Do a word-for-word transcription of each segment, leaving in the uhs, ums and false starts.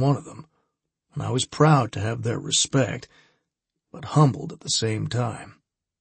one of them, and I was proud to have their respect, but humbled at the same time.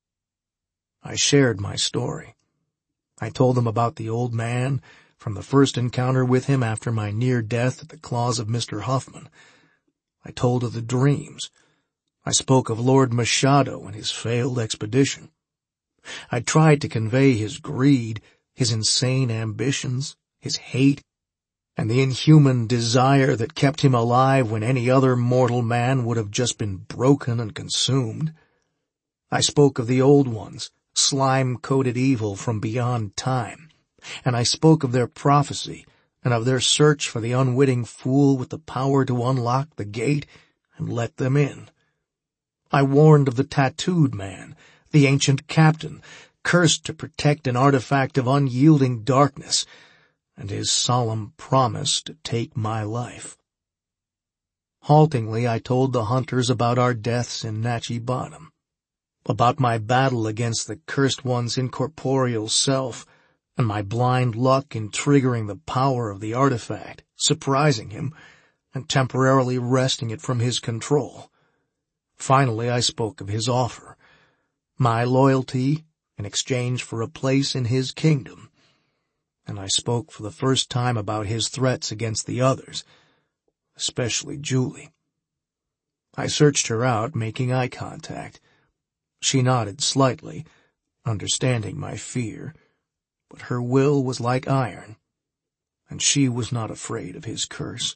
I shared my story. I told them about the old man, from the first encounter with him after my near death at the claws of Mister Huffman. I told of the dreams. I spoke of Lord Machado and his failed expedition. I tried to convey his greed, his insane ambitions, his hate, and the inhuman desire that kept him alive when any other mortal man would have just been broken and consumed. I spoke of the old ones, slime-coated evil from beyond time, and I spoke of their prophecy and of their search for the unwitting fool with the power to unlock the gate and let them in. I warned of the tattooed man, the ancient captain, cursed to protect an artifact of unyielding darkness, and his solemn promise to take my life. Haltingly, I told the hunters about our deaths in Natchez Bottom, about my battle against the cursed one's incorporeal self, and my blind luck in triggering the power of the artifact, surprising him, and temporarily wresting it from his control. Finally, I spoke of his offer, my loyalty in exchange for a place in his kingdom, and I spoke for the first time about his threats against the others, especially Julie. I searched her out, making eye contact. She nodded slightly, understanding my fear, but her will was like iron, and she was not afraid of his curse.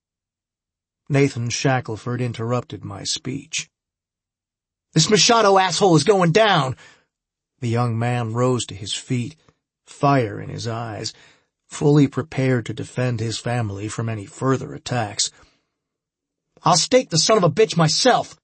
Nathan Shackelford interrupted my speech. "This Machado asshole is going down!" The young man rose to his feet, fire in his eyes, fully prepared to defend his family from any further attacks. "I'll stake the son of a bitch myself!"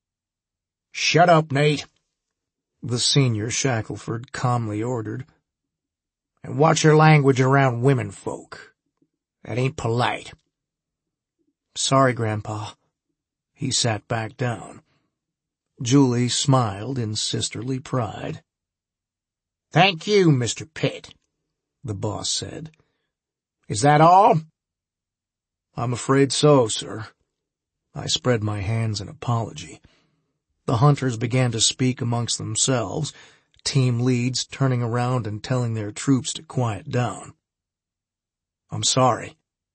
"Shut up, Nate," the senior Shackelford calmly ordered. "And watch your language around women folk. That ain't polite." "Sorry, Grandpa." He sat back down. Julie smiled in sisterly pride. "Thank you, Mister Pitt," the boss said. "Is that all?" "I'm afraid so, sir." I spread my hands in apology. The hunters began to speak amongst themselves, team leads turning around and telling their troops to quiet down. "I'm sorry."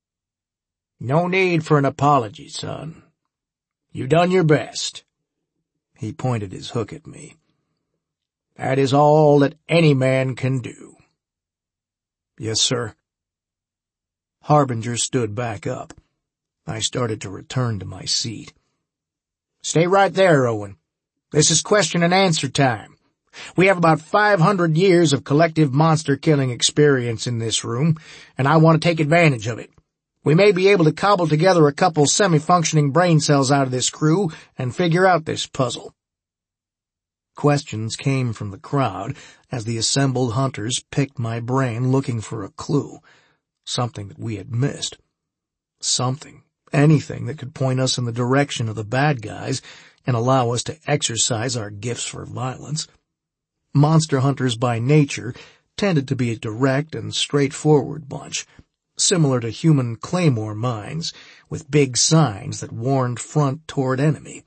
"No need for an apology, son. You done your best." He pointed his hook at me. "That is all that any man can do." "Yes, sir." Harbinger stood back up. I started to return to my seat. "Stay right there, Owen. This is question and answer time. We have about five hundred years of collective monster-killing experience in this room, and I want to take advantage of it. We may be able to cobble together a couple semi-functioning brain cells out of this crew and figure out this puzzle." Questions came from the crowd as the assembled hunters picked my brain looking for a clue, something that we had missed. Something, anything that could point us in the direction of the bad guys and allow us to exercise our gifts for violence. Monster hunters by nature tended to be a direct and straightforward bunch, similar to human claymore mines, with big signs that warned front toward enemy.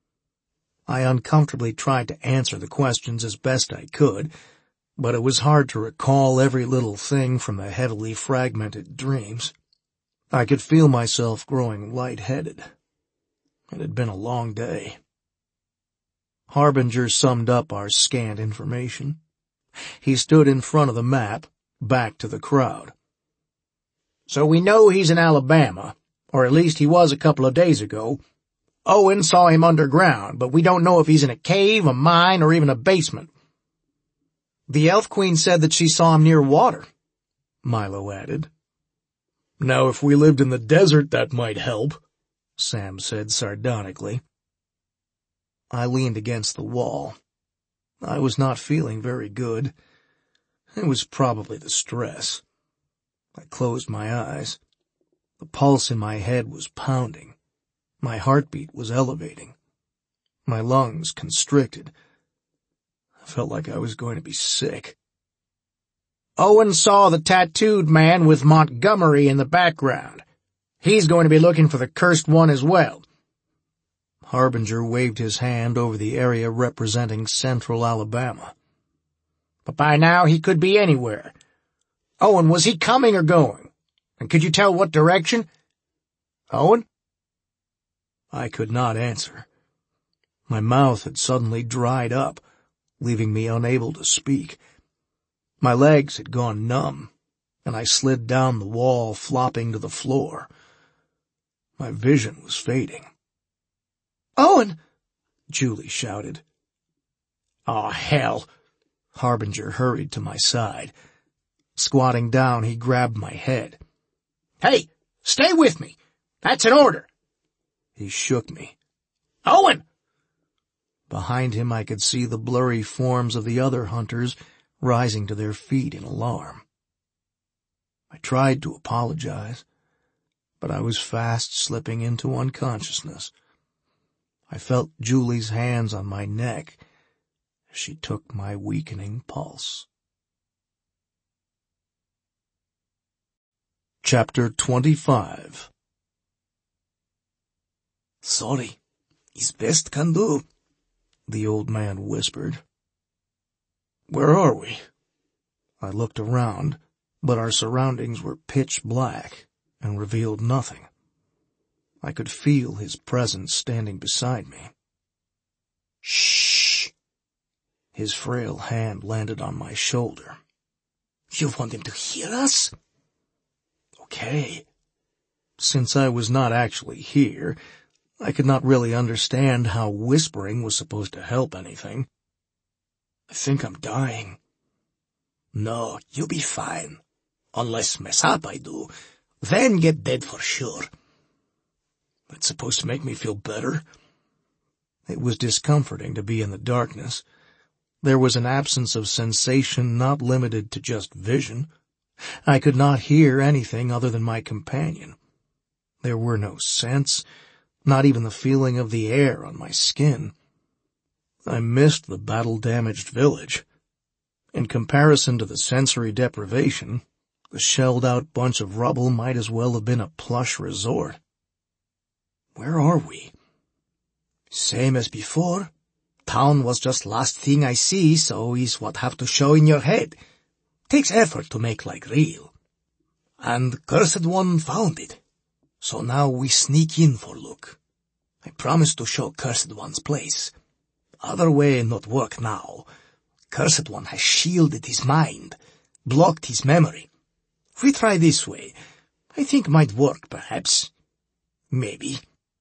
I uncomfortably tried to answer the questions as best I could, but it was hard to recall every little thing from the heavily fragmented dreams. I could feel myself growing lightheaded. It had been a long day. Harbinger summed up our scant information. He stood in front of the map, back to the crowd. "So we know he's in Alabama, or at least he was a couple of days ago. Owen saw him underground, but we don't know if he's in a cave, a mine, or even a basement." "The Elf Queen said that she saw him near water," Milo added. "Now if we lived in the desert, that might help," Sam said sardonically. I leaned against the wall. I was not feeling very good. It was probably the stress. I closed my eyes. The pulse in my head was pounding. My heartbeat was elevating. My lungs constricted. I felt like I was going to be sick. "Owen saw the tattooed man with Montgomery in the background. He's going to be looking for the cursed one as well." Harbinger waved his hand over the area representing central Alabama. "But by now he could be anywhere. Owen, was he coming or going? And could you tell what direction? Owen?" I could not answer. My mouth had suddenly dried up, leaving me unable to speak. My legs had gone numb, and I slid down the wall, flopping to the floor. My vision was fading. "Owen!" Julie shouted. "Oh, hell!" Harbinger hurried to my side. Squatting down, he grabbed my head. "Hey, stay with me. That's an order." He shook me. "Owen!" Behind him I could see the blurry forms of the other hunters rising to their feet in alarm. I tried to apologize, but I was fast slipping into unconsciousness. I felt Julie's hands on my neck as she took my weakening pulse. Chapter twenty-five. "Sorry. It's best can do," the old man whispered. "Where are we?" I looked around, but our surroundings were pitch black and revealed nothing. I could feel his presence standing beside me. "Shh!" His frail hand landed on my shoulder. "You want him to hear us?" "Okay." Since I was not actually here, I could not really understand how whispering was supposed to help anything. "I think I'm dying." "No, you'll be fine. Unless mess up I do, then get dead for sure." "That's supposed to make me feel better?" It was discomforting to be in the darkness. There was an absence of sensation not limited to just vision. I could not hear anything other than my companion. There were no scents, not even the feeling of the air on my skin. I missed the battle-damaged village. In comparison to the sensory deprivation, the shelled-out bunch of rubble might as well have been a plush resort. "Where are we?" "Same as before. Town was just last thing I see, so is what have to show in your head. Takes effort to make like real. And Cursed One found it. So now we sneak in for look. I promise to show Cursed One's place. Other way not work now. Cursed One has shielded his mind, blocked his memory. If we try this way, I think might work perhaps. Maybe."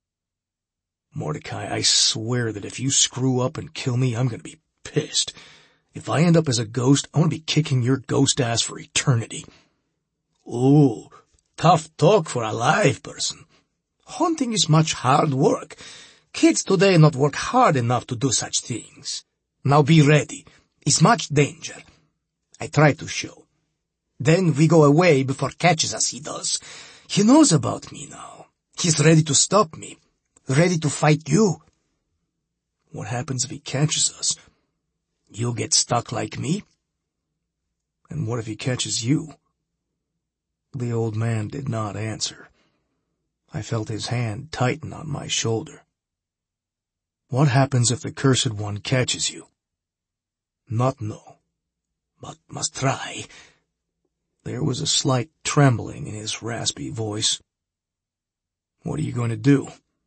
"Mordecai, I swear that if you screw up and kill me, I'm going to be pissed. If I end up as a ghost, I want to be kicking your ghost ass for eternity." "Ooh, tough talk for a live person. Hunting is much hard work. Kids today not work hard enough to do such things. Now be ready. It's much danger. I try to show. Then we go away before catches us, he does. He knows about me now. He's ready to stop me. Ready to fight you." "What happens if he catches us?" "You get stuck like me." "And what if he catches you?" The old man did not answer. I felt his hand tighten on my shoulder. "What happens if the Cursed One catches you?" "Not know. But must try." There was a slight trembling in his raspy voice. "What are you going to do?"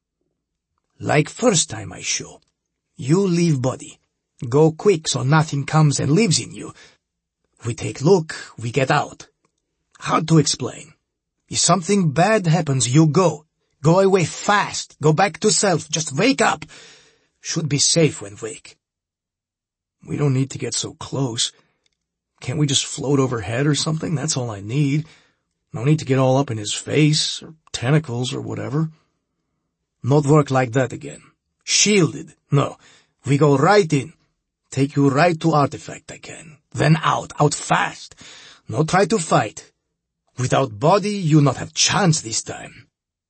"Like first time I show. You leave body. Go quick so nothing comes and lives in you. We take look, we get out. Hard to explain. If something bad happens, you go. Go away fast. Go back to self. Just wake up. Should be safe when wake." "We don't need to get so close. Can't we just float overhead or something? That's all I need. No need to get all up in his face, or tentacles, or whatever." "Not work like that again. Shielded. No. We go right in. Take you right to artifact again. Then out. Out fast. No try to fight. Without body, you not have chance this time."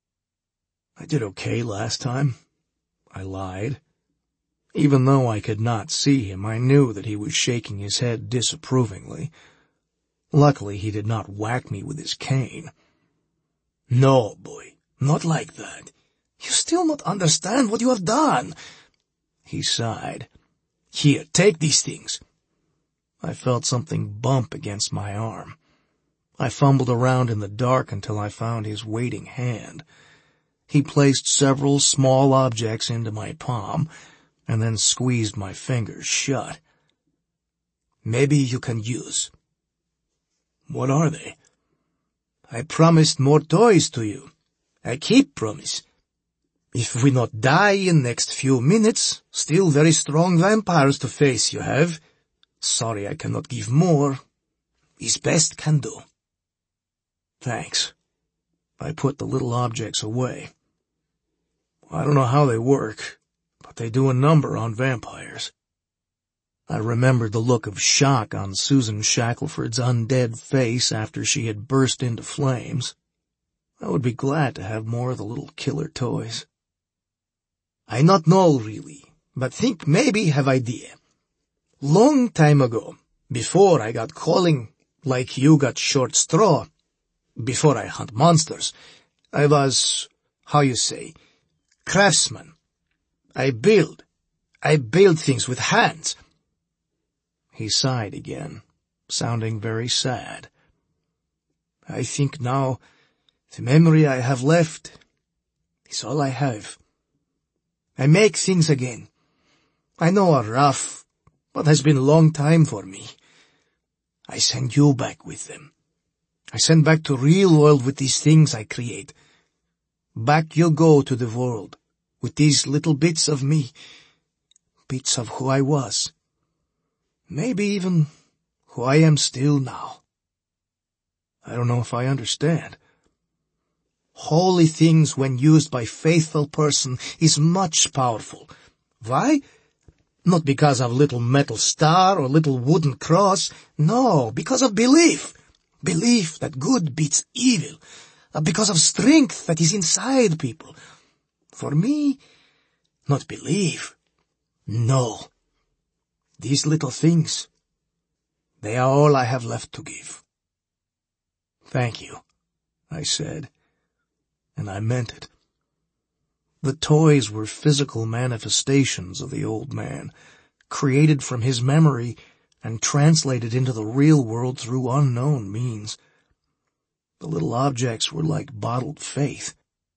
"I did okay last time." I lied. Even though I could not see him, I knew that he was shaking his head disapprovingly. Luckily, he did not whack me with his cane. "No, boy. Not like that. You still not understand what you have done. He sighed. Here, take these things. I felt something bump against my arm. I fumbled around in the dark until I found his waiting hand. He placed several small objects into my palm and then squeezed my fingers shut. Maybe you can use. What are they? I promised more toys to you. I keep promise. If we not die in next few minutes, still very strong vampires to face you have. Sorry I cannot give more. Is best can do. Thanks. I put the little objects away. I don't know how they work, but they do a number on vampires. I remembered the look of shock on Susan Shackelford's undead face after she had burst into flames. I would be glad to have more of the little killer toys. I not know really, but think maybe have idea. Long time ago, before I got calling, like you got short straw, before I hunt monsters, I was, how you say, craftsman. I build. I build things with hands. He sighed again, sounding very sad. I think now the memory I have left is all I have. I make things again. I know are rough, but has been a long time for me. I send you back with them. I send back to real world with these things I create. Back you go to the world with these little bits of me, bits of who I was. Maybe even who I am still now. I don't know if I understand. Holy things when used by faithful person is much powerful. Why? Not because of little metal star or little wooden cross. No, because of belief. Belief that good beats evil. Because of strength that is inside people. For me, not belief. No. These little things, they are all I have left to give. Thank you, I said, and I meant it. The toys were physical manifestations of the old man, created from his memory and translated into the real world through unknown means. The little objects were like bottled faith.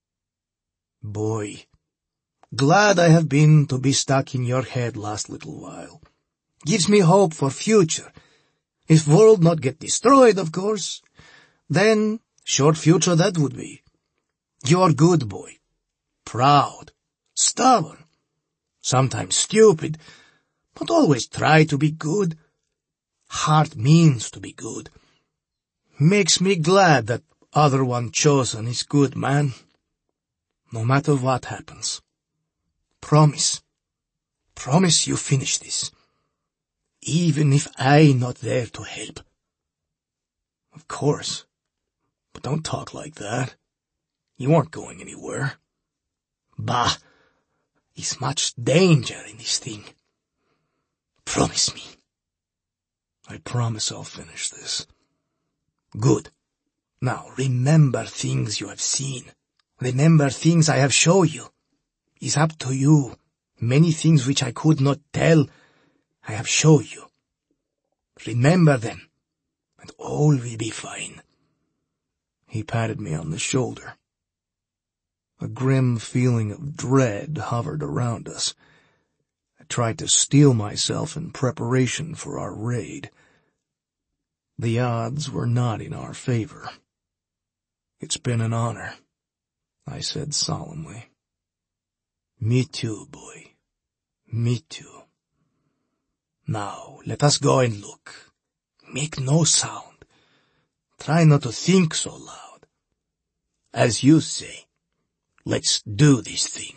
Boy, glad I have been to be stuck in your head last little while. Gives me hope for future. If world not get destroyed, of course, then short future that would be. You're good boy. Proud. Stubborn. Sometimes stupid, but always try to be good. Heart means to be good. Makes me glad that other one chosen is good man. No matter what happens. Promise. Promise you finish this. Even if I not there to help. Of course. But don't talk like that. You aren't going anywhere. Bah, is much danger in this thing. Promise me. I promise I'll finish this. Good. Now remember things you have seen. Remember things I have shown you. It's up to you. Many things which I could not tell, I have shown you. Remember them, and all will be fine. He patted me on the shoulder. A grim feeling of dread hovered around us. I tried to steel myself in preparation for our raid. The odds were not in our favor. It's been an honor, I said solemnly. Me too, boy. Me too. Now, let us go and look. Make no sound. Try not to think so loud. As you say, let's do this thing.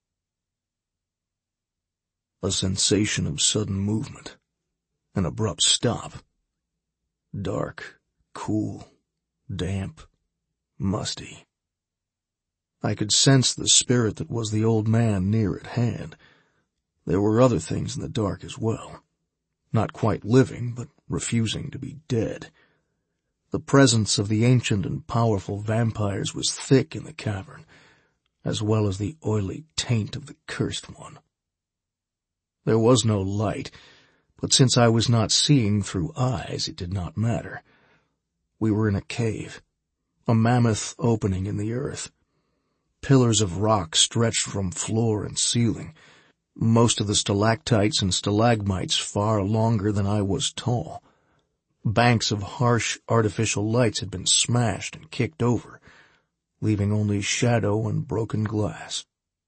A sensation of sudden movement. An abrupt stop. Dark, cool, damp, musty. I could sense the spirit that was the old man near at hand. There were other things in the dark as well. Not quite living, but refusing to be dead. The presence of the ancient and powerful vampires was thick in the cavern, as well as the oily taint of the Cursed One. There was no light, but since I was not seeing through eyes, it did not matter. We were in a cave, a mammoth opening in the earth. Pillars of rock stretched from floor and ceiling, most of the stalactites and stalagmites far longer than I was tall. Banks of harsh artificial lights had been smashed and kicked over, leaving only shadow and broken glass.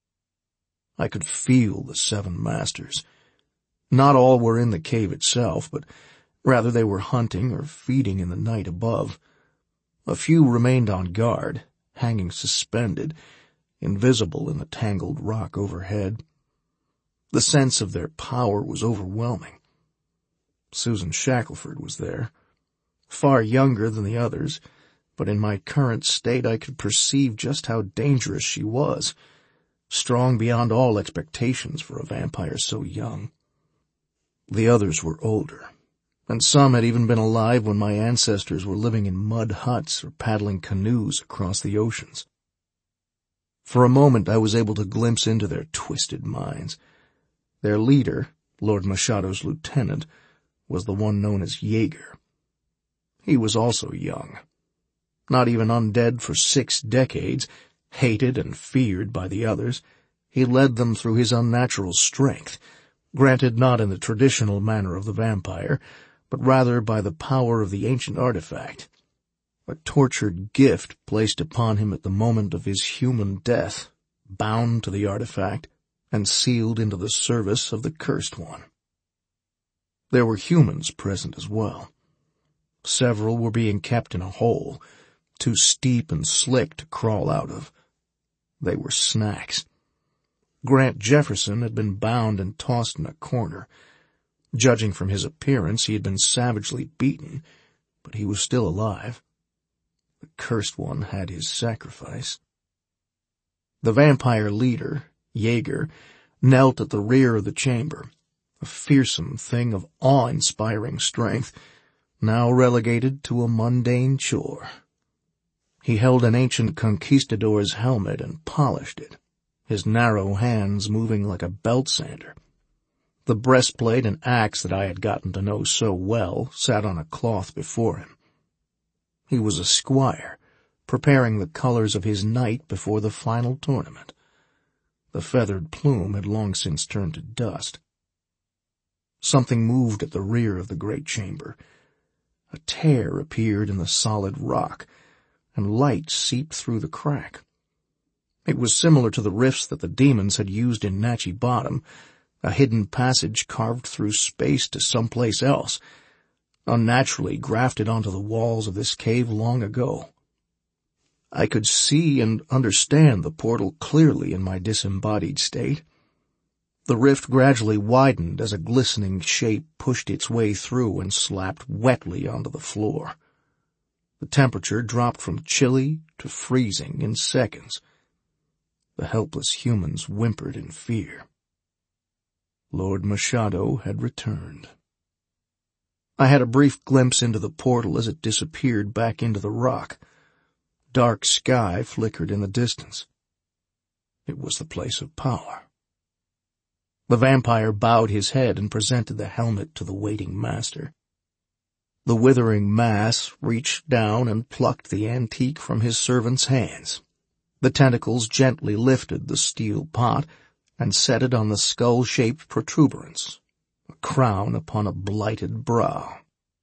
I could feel the seven masters. Not all were in the cave itself, but rather they were hunting or feeding in the night above. A few remained on guard, hanging suspended, invisible in the tangled rock overhead. The sense of their power was overwhelming. Susan Shackelford was there, far younger than the others, but in my current state I could perceive just how dangerous she was, strong beyond all expectations for a vampire so young. The others were older, and some had even been alive when my ancestors were living in mud huts or paddling canoes across the oceans. For a moment I was able to glimpse into their twisted minds. Their leader, Lord Machado's lieutenant, was the one known as Jaeger. He was also young. Not even undead for six decades, hated and feared by the others, he led them through his unnatural strength, granted not in the traditional manner of the vampire, but rather by the power of the ancient artifact, a tortured gift placed upon him at the moment of his human death, bound to the artifact, and sealed into the service of the Cursed One. There were humans present as well. Several were being kept in a hole, too steep and slick to crawl out of. They were snacks. Grant Jefferson had been bound and tossed in a corner. Judging from his appearance, he had been savagely beaten, but he was still alive. The Cursed One had his sacrifice. The vampire leader, Jaeger, knelt at the rear of the chamber, a fearsome thing of awe-inspiring strength, now relegated to a mundane chore. He held an ancient conquistador's helmet and polished it, his narrow hands moving like a belt sander. The breastplate and axe that I had gotten to know so well sat on a cloth before him. He was a squire, preparing the colors of his knight before the final tournament. The feathered plume had long since turned to dust. Something moved at the rear of the great chamber. A tear appeared in the solid rock, and light seeped through the crack. It was similar to the rifts that the demons had used in Natchy Bottom, a hidden passage carved through space to someplace else, unnaturally grafted onto the walls of this cave long ago. I could see and understand the portal clearly in my disembodied state. The rift gradually widened as a glistening shape pushed its way through and slapped wetly onto the floor. The temperature dropped from chilly to freezing in seconds. The helpless humans whimpered in fear. Lord Machado had returned. I had a brief glimpse into the portal as it disappeared back into the rock. Dark sky flickered in the distance. It was the place of power. The vampire bowed his head and presented the helmet to the waiting master. The withering mass reached down and plucked the antique from his servant's hands. The tentacles gently lifted the steel pot and set it on the skull-shaped protuberance, a crown upon a blighted brow.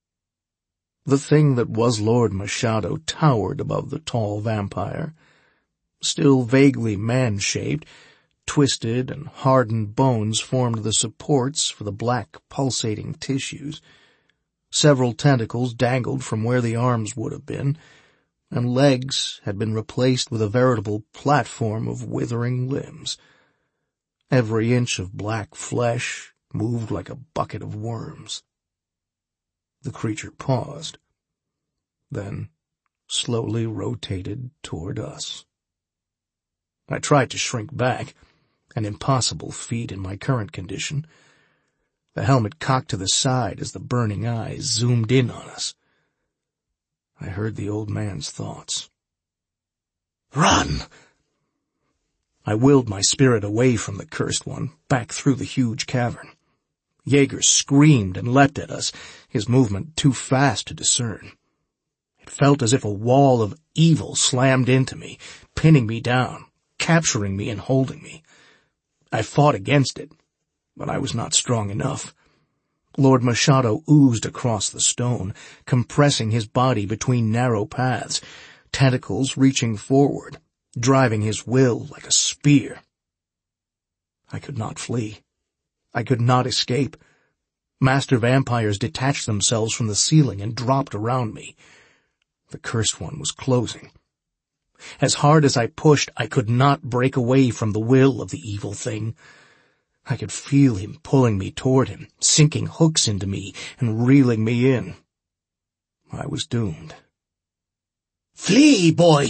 The thing that was Lord Machado towered above the tall vampire. Still vaguely man-shaped, twisted and hardened bones formed the supports for the black pulsating tissues. Several tentacles dangled from where the arms would have been, and legs had been replaced with a veritable platform of withering limbs. Every inch of black flesh moved like a bucket of worms. The creature paused, then slowly rotated toward us. I tried to shrink back, an impossible feat in my current condition. The helmet cocked to the side as the burning eyes zoomed in on us. I heard the old man's thoughts. Run! I willed my spirit away from the cursed one, back through the huge cavern. Jaeger screamed and leapt at us, his movement too fast to discern. It felt as if a wall of evil slammed into me, pinning me down, capturing me and holding me. I fought against it, but I was not strong enough. Lord Machado oozed across the stone, compressing his body between narrow paths, tentacles reaching forward, driving his will like a spear. I could not flee. I could not escape. Master vampires detached themselves from the ceiling and dropped around me. The cursed one was closing. As hard as I pushed, I could not break away from the will of the evil thing. I could feel him pulling me toward him, sinking hooks into me and reeling me in. I was doomed. Flee, boy!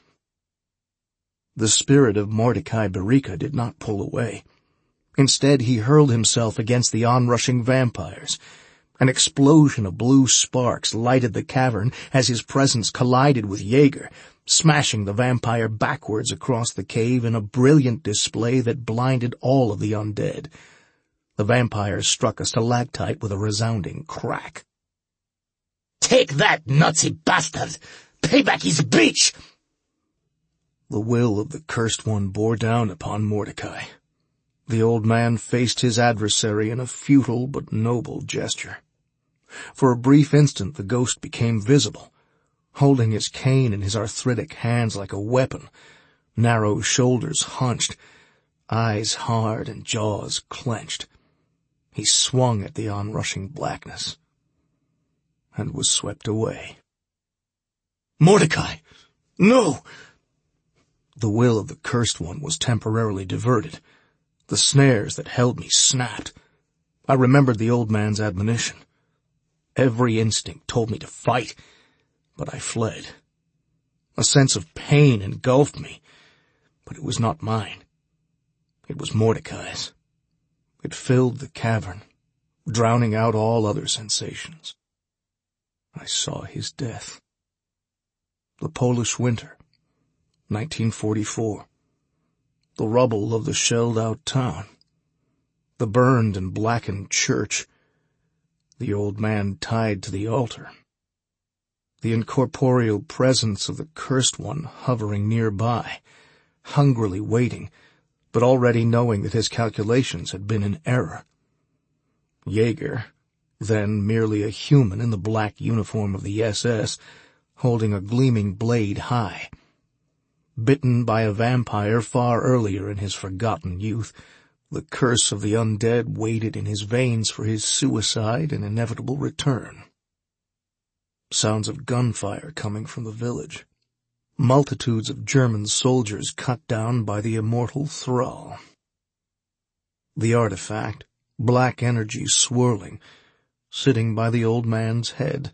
The spirit of Mordecai Barrica did not pull away. Instead, he hurled himself against the onrushing vampires. An explosion of blue sparks lighted the cavern as his presence collided with Jaeger, smashing the vampire backwards across the cave in a brilliant display that blinded all of the undead. The vampires struck a stalactite with a resounding crack. Take that, Nazi bastard! Payback is bitch! The will of the cursed one bore down upon Mordecai. The old man faced his adversary in a futile but noble gesture. For a brief instant the ghost became visible, holding his cane in his arthritic hands like a weapon, narrow shoulders hunched, eyes hard and jaws clenched. He swung at the onrushing blackness and was swept away. Mordecai! No! The will of the cursed one was temporarily diverted. The snares that held me snapped. I remembered the old man's admonition. Every instinct told me to fight, but I fled. A sense of pain engulfed me, but it was not mine. It was Mordecai's. It filled the cavern, drowning out all other sensations. I saw his death. The Polish winter, nineteen forty-four. The rubble of the shelled-out town. The burned and blackened church. The old man tied to the altar. The incorporeal presence of the cursed one hovering nearby, hungrily waiting, but already knowing that his calculations had been in error. Jaeger, then merely a human in the black uniform of the S S, holding a gleaming blade high. Bitten by a vampire far earlier in his forgotten youth, the curse of the undead waited in his veins for his suicide and inevitable return. Sounds of gunfire coming from the village. Multitudes of German soldiers cut down by the immortal thrall. The artifact, black energy swirling, sitting by the old man's head.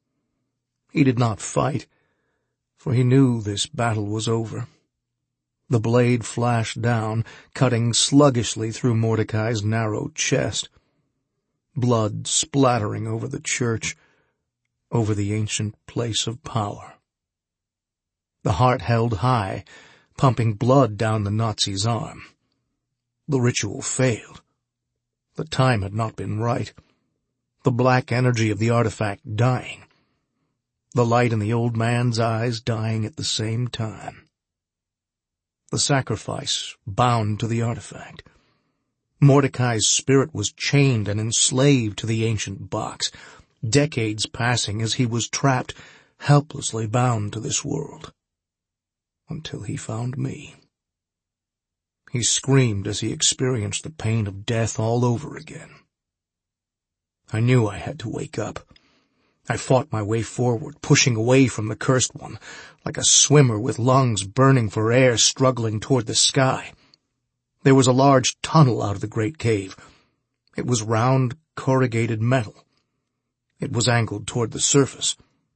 He did not fight, for he knew this battle was over. The blade flashed down, cutting sluggishly through Mordecai's narrow chest. Blood splattering over the church, over the ancient place of power. The heart held high, pumping blood down the Nazi's arm. The ritual failed. The time had not been right. The black energy of the artifact dying. The light in the old man's eyes dying at the same time. The sacrifice bound to the artifact. Mordecai's spirit was chained and enslaved to the ancient box, decades passing as he was trapped, helplessly bound to this world. Until he found me. He screamed as he experienced the pain of death all over again. I knew I had to wake up. I fought my way forward, pushing away from the cursed one, like a swimmer with lungs burning for air struggling toward the sky. There was a large tunnel out of the great cave. It was round, corrugated metal. It was angled toward the surface.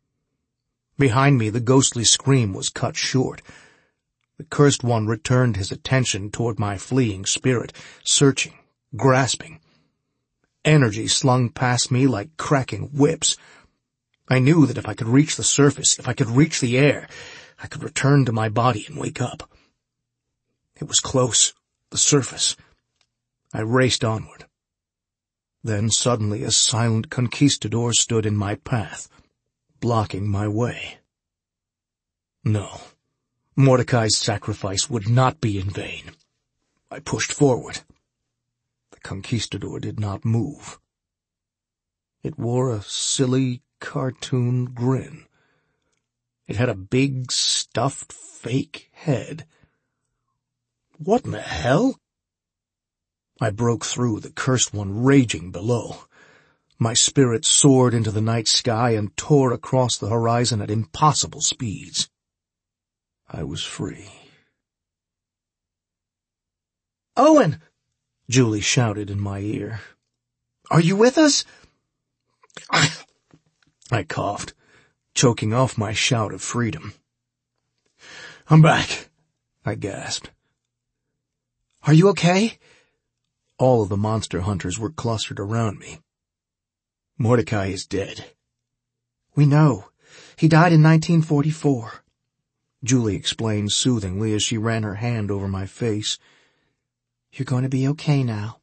Behind me, the ghostly scream was cut short. The cursed one returned his attention toward my fleeing spirit, searching, grasping. Energy slung past me like cracking whips. I knew that if I could reach the surface, if I could reach the air, I could return to my body and wake up. It was close, the surface. I raced onward. Then suddenly a silent conquistador stood in my path, blocking my way. No, Mordecai's sacrifice would not be in vain. I pushed forward. The conquistador did not move. It wore a silly cartoon grin. It had a big, stuffed, fake head. What in the hell? I broke through, the cursed one raging below. My spirit soared into the night sky and tore across the horizon at impossible speeds. I was free. "Owen!" Julie shouted in my ear. "Are you with us?" I coughed, choking off my shout of freedom. "I'm back," I gasped. "Are you okay?" All of the monster hunters were clustered around me. "Mordecai is dead." "We know. He died in nineteen forty-four. Julie explained soothingly as she ran her hand over my face. "You're going to be okay now."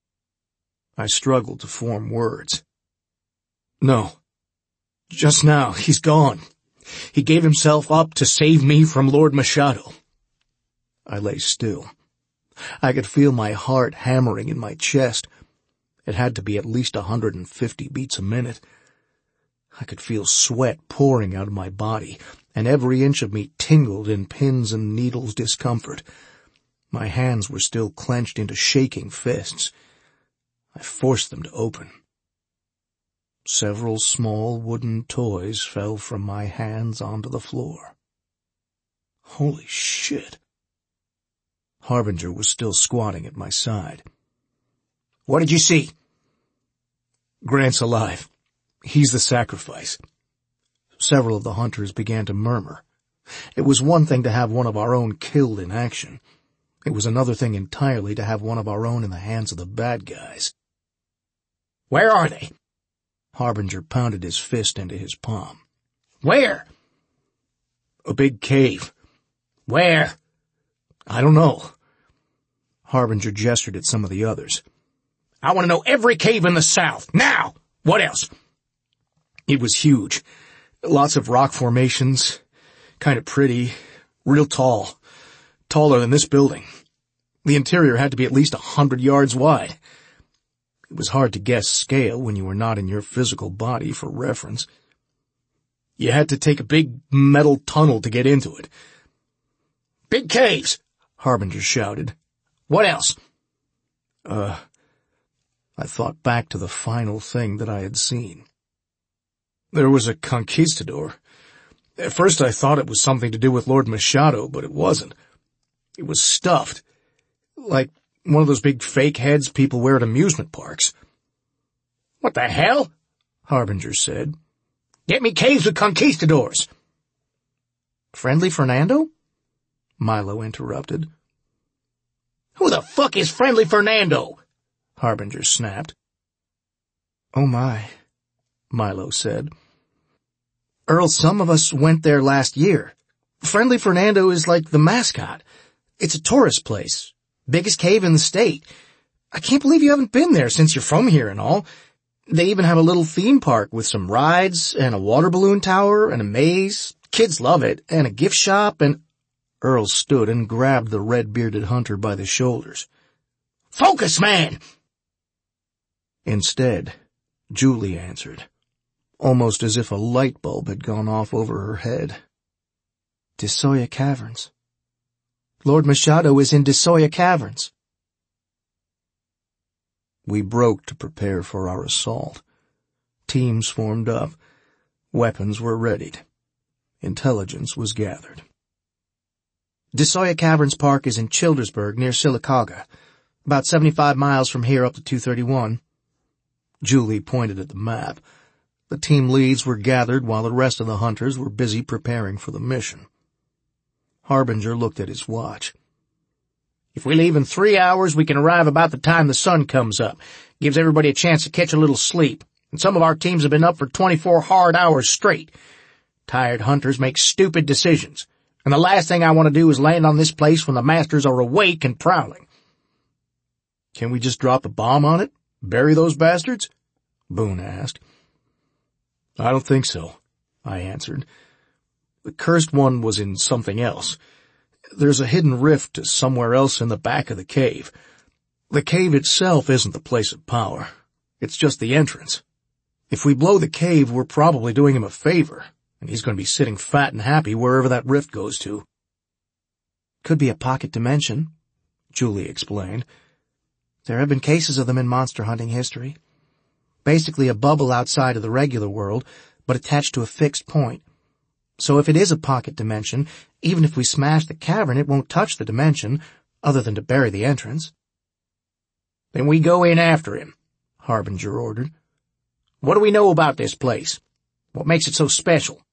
I struggled to form words. "No. Just now, he's gone. He gave himself up to save me from Lord Machado." I lay still. I could feel my heart hammering in my chest. It had to be at least a hundred and fifty beats a minute. I could feel sweat pouring out of my body, and every inch of me tingled in pins and needles discomfort. My hands were still clenched into shaking fists. I forced them to open. Several small wooden toys fell from my hands onto the floor. Holy shit. Harbinger was still squatting at my side. "What did you see?" "Grant's alive. He's the sacrifice." Several of the hunters began to murmur. It was one thing to have one of our own killed in action. It was another thing entirely to have one of our own in the hands of the bad guys. "Where are they?" Harbinger pounded his fist into his palm. "Where?" "A big cave." "Where?" "I don't know." Harbinger gestured at some of the others. "I want to know every cave in the South. Now! What else?" It was huge. Lots of rock formations. Kind of pretty. Real tall. Taller than this building. The interior had to be at least a hundred yards wide. It was hard to guess scale when you were not in your physical body for reference. You had to take a big metal tunnel to get into it. "Big caves," Harbinger shouted. "What else?" Uh, I thought back to the final thing that I had seen. There was a conquistador. At first I thought it was something to do with Lord Machado, but it wasn't. It was stuffed. Like one of those big fake heads people wear at amusement parks. "What the hell?" Harbinger said. "Get me caves with conquistadors." "Friendly Fernando?" Milo interrupted. "Who the fuck is Friendly Fernando?" Harbinger snapped. "Oh my," Milo said. "Earl, some of us went there last year. Friendly Fernando is like the mascot. It's a tourist place. Biggest cave in the state. I can't believe you haven't been there since you're from here and all. They even have a little theme park with some rides and a water balloon tower and a maze. Kids love it. And a gift shop and—" Earl stood and grabbed the red-bearded hunter by the shoulders. "Focus, man!" Instead, Julie answered, almost as if a light bulb had gone off over her head. "DeSoya Caverns. Lord Machado is in DeSoya Caverns." We broke to prepare for our assault. Teams formed up. Weapons were readied. Intelligence was gathered. DeSoya Caverns Park is in Childersburg, near Sylacauga. About seventy-five miles from here up to two thirty-one. Julie pointed at the map. The team leads were gathered while the rest of the hunters were busy preparing for the mission. Harbinger looked at his watch. "If we leave in three hours, we can arrive about the time the sun comes up. Gives everybody a chance to catch a little sleep. and some of our teams have been up for twenty-four hard hours straight. Tired hunters make stupid decisions, and the last thing I want to do is land on this place when the masters are awake and prowling." "Can we just drop a bomb on it? Bury those bastards?" Boone asked. "I don't think so," I answered. "The cursed one was in something else. There's a hidden rift to somewhere else in the back of the cave. The cave itself isn't the place of power. It's just the entrance. If we blow the cave, we're probably doing him a favor, and he's going to be sitting fat and happy wherever that rift goes to." "Could be a pocket dimension," Julie explained. "There have been cases of them in monster hunting history. Basically a bubble outside of the regular world, but attached to a fixed point. So if it is a pocket dimension, even if we smash the cavern, it won't touch the dimension, other than to bury the entrance." "Then we go in after him," Harbinger ordered. "What do we know about this place? What makes it so special?"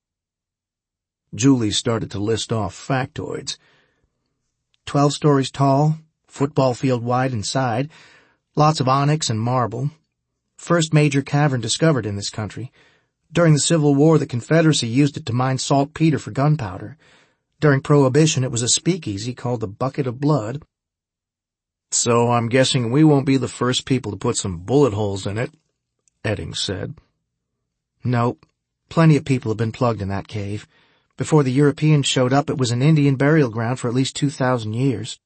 Julie started to list off factoids. Twelve stories tall, football field wide inside, lots of onyx and marble. First major cavern discovered in this country. During the Civil War, the Confederacy used it to mine saltpeter for gunpowder. During Prohibition, it was a speakeasy called the Bucket of Blood. "So I'm guessing we won't be the first people to put some bullet holes in it," Edding said. "Nope. Plenty of people have been plugged in that cave. Before the Europeans showed up, it was an Indian burial ground for at least two thousand years.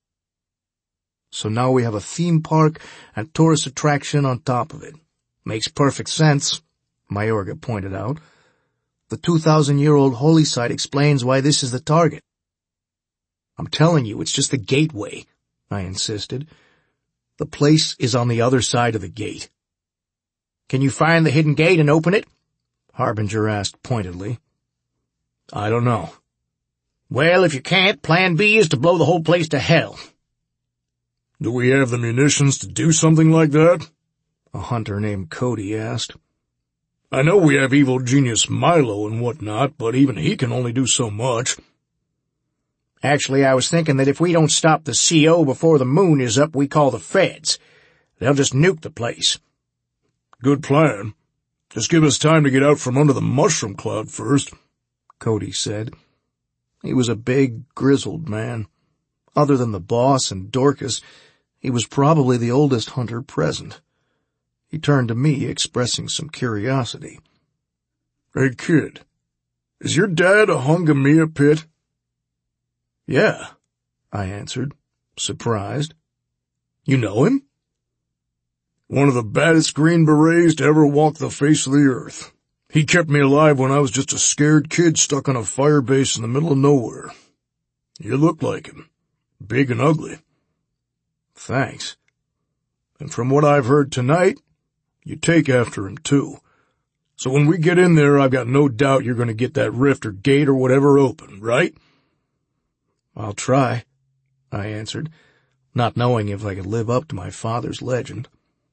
So now we have a theme park and tourist attraction on top of it. Makes perfect sense," Mayorga pointed out. "The two-thousand-year-old holy site explains why this is the target." "I'm telling you, it's just the gateway," I insisted. "The place is on the other side of the gate." "Can you find the hidden gate and open it?" Harbinger asked pointedly. "I don't know." "Well, if you can't, plan B is to blow the whole place to hell." "Do we have the munitions to do something like that?" a hunter named Cody asked. "I know we have evil genius Milo and whatnot, but even he can only do so much." "Actually, I was thinking that if we don't stop the C O before the moon is up, we call the feds. They'll just nuke the place." "Good plan. Just give us time to get out from under the mushroom cloud first," Cody said. He was a big, grizzled man. Other than the boss and Dorcas, he was probably the oldest hunter present. He turned to me, expressing some curiosity. "Hey, kid, is your dad a Hungamia Pit?" "Yeah," I answered, surprised. "You know him?" "One of the baddest Green Berets to ever walk the face of the earth. He kept me alive when I was just a scared kid stuck on a fire base in the middle of nowhere. You look like him. Big and ugly." "Thanks." "And from what I've heard tonight, you take after him too. So when we get in there, I've got no doubt you're going to get that rift or gate or whatever open, right?" "I'll try," I answered, not knowing if I could live up to my father's legend.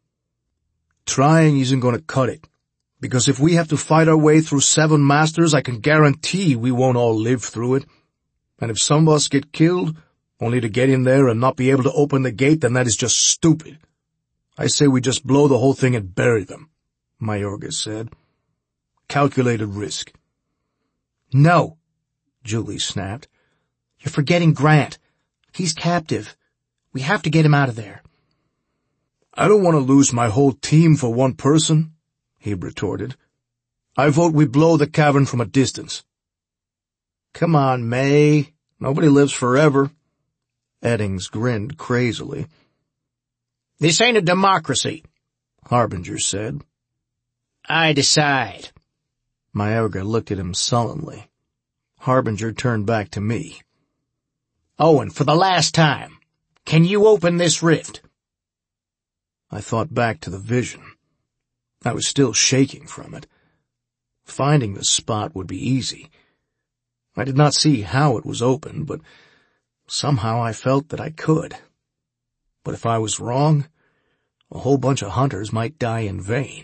"Trying isn't going to cut it, because if we have to fight our way through seven masters, I can guarantee we won't all live through it. And if some of us get killed, only to get in there and not be able to open the gate, then that is just stupid. I say we just blow the whole thing and bury them," Mayorga said. "Calculated risk." "No," Julie snapped. "You're forgetting Grant. He's captive. We have to get him out of there." "I don't want to lose my whole team for one person," he retorted. "I vote we blow the cavern from a distance." "Come on, May. Nobody lives forever." Eddings grinned crazily. "This ain't a democracy," Harbinger said. "I decide." Mayorga looked at him sullenly. Harbinger turned back to me. "Owen, for the last time, can you open this rift?" I thought back to the vision. I was still shaking from it. Finding the spot would be easy. I did not see how it was open, but somehow I felt that I could. But if I was wrong, a whole bunch of hunters might die in vain.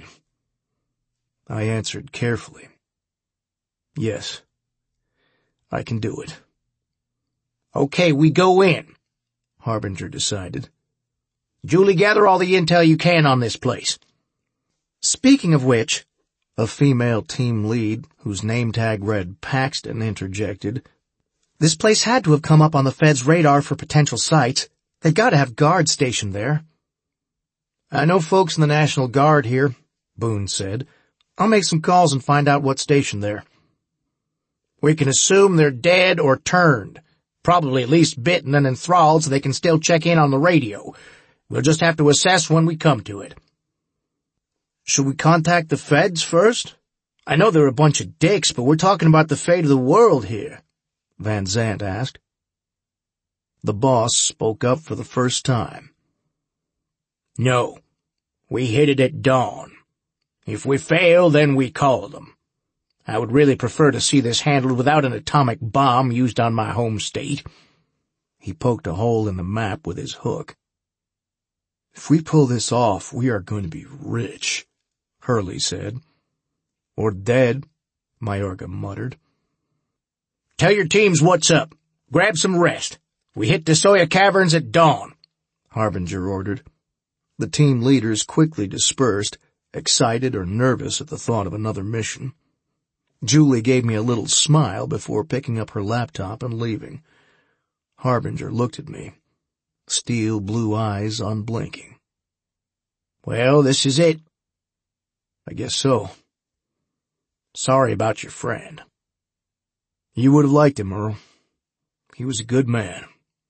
I answered carefully. "Yes, I can do it." "Okay, we go in," Harbinger decided. "Julie, gather all the intel you can on this place." Speaking of which, a female team lead, whose name tag read Paxton, interjected, "This place had to have come up on the Fed's radar for potential sites. They've got to have guards stationed there." "I know folks in the National Guard here," Boone said. "I'll make some calls and find out what's stationed there." "We can assume they're dead or turned. Probably at least bitten and enthralled so they can still check in on the radio. We'll just have to assess when we come to it." "Should we contact the feds first? I know they're a bunch of dicks, but we're talking about the fate of the world here," Van Zandt asked. The boss spoke up for the first time. "No. We hit it at dawn. If we fail, then we call them. I would really prefer to see this handled without an atomic bomb used on my home state." He poked a hole in the map with his hook. "If we pull this off, we are going to be rich," Hurley said. "Or dead," Mayorga muttered. "Tell your teams what's up. Grab some rest. We hit DeSoya Caverns at dawn," Harbinger ordered. The team leaders quickly dispersed, excited or nervous at the thought of another mission. Julie gave me a little smile before picking up her laptop and leaving. Harbinger looked at me, steel blue eyes unblinking. "Well, this is it." "I guess so." "Sorry about your friend." "You would have liked him, Earl. He was a good man."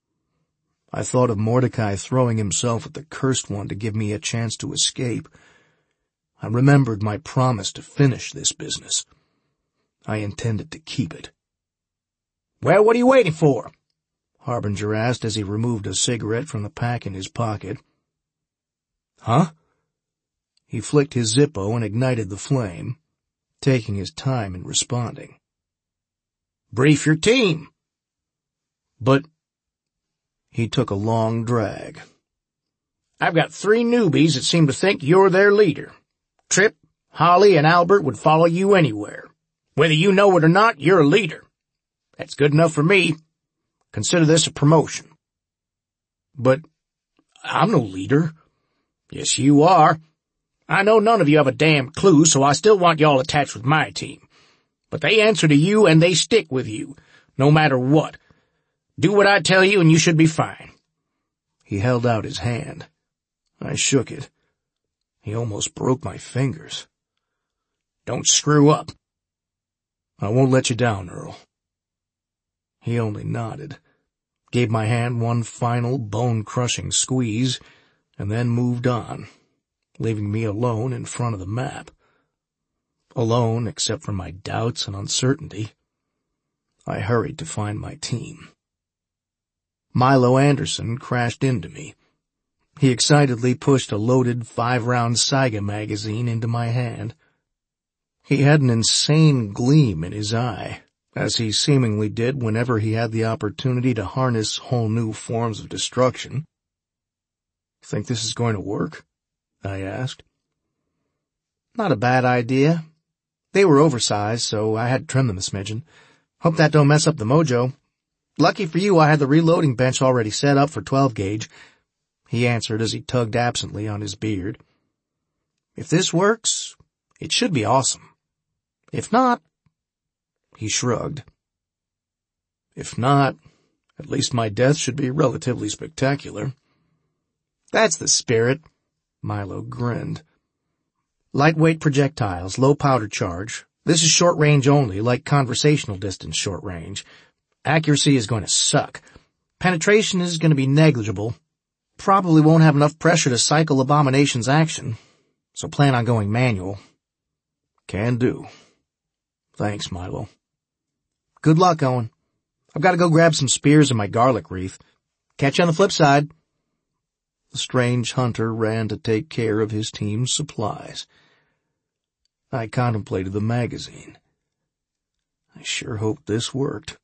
I thought of Mordecai throwing himself at the Cursed One to give me a chance to escape. I remembered my promise to finish this business. I intended to keep it. "Well, what are you waiting for?" Harbinger asked as he removed a cigarette from the pack in his pocket. "Huh?" He flicked his Zippo and ignited the flame, taking his time in responding. "Brief your team." "But—" He took a long drag. "I've got three newbies that seem to think you're their leader. Tripp, Holly, and Albert would follow you anywhere. Whether you know it or not, you're a leader. That's good enough for me. Consider this a promotion." "But I'm no leader." "Yes, you are. I know none of you have a damn clue, so I still want y'all attached with my team. But they answer to you and they stick with you, no matter what. Do what I tell you and you should be fine." He held out his hand. I shook it. He almost broke my fingers. "Don't screw up." "I won't let you down, Earl." He only nodded, gave my hand one final bone-crushing squeeze, and then moved on, leaving me alone in front of the map. Alone except for my doubts and uncertainty. I hurried to find my team. Milo Anderson crashed into me. He excitedly pushed a loaded five-round Saiga magazine into my hand. He had an insane gleam in his eye, as he seemingly did whenever he had the opportunity to harness whole new forms of destruction. "Think this is going to work?" I asked. "Not a bad idea. They were oversized, so I had to trim them a smidgen. Hope that don't mess up the mojo. Lucky for you, I had the reloading bench already set up for twelve gauge, he answered as he tugged absently on his beard. "If this works, it should be awesome. If not—" He shrugged. "If not, at least my death should be relatively spectacular." "That's the spirit," Milo grinned. "Lightweight projectiles, low powder charge. This is short range only, like conversational distance short range. Accuracy is going to suck. Penetration is going to be negligible. Probably won't have enough pressure to cycle Abomination's action, so plan on going manual." "Can do. Thanks, Milo." "Good luck, Owen. I've got to go grab some spears and my garlic wreath. Catch you on the flip side." The strange hunter ran to take care of his team's supplies. I contemplated the magazine. I sure hoped this worked.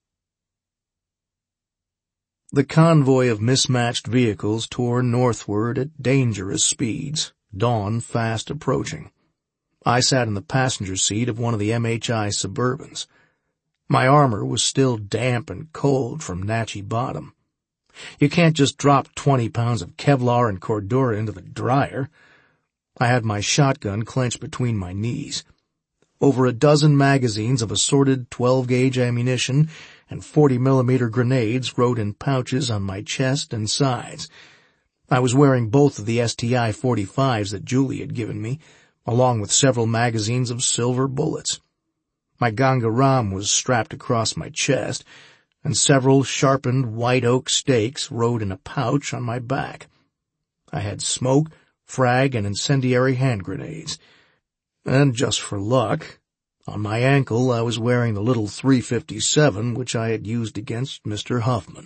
The convoy of mismatched vehicles tore northward at dangerous speeds, dawn fast approaching. I sat in the passenger seat of one of the M H I Suburbans. My armor was still damp and cold from Natchez Bottom. You can't just drop twenty pounds of Kevlar and Cordura into the dryer. I had my shotgun clenched between my knees. Over a dozen magazines of assorted twelve-gauge ammunition and forty millimeter grenades rode in pouches on my chest and sides. I was wearing both of the S T I forty-fives that Julie had given me, along with several magazines of silver bullets. My Ganga Ram was strapped across my chest, and several sharpened white oak stakes rode in a pouch on my back. I had smoke, frag, and incendiary hand grenades. And just for luck, on my ankle I was wearing the little three fifty-seven which I had used against Mister Huffman.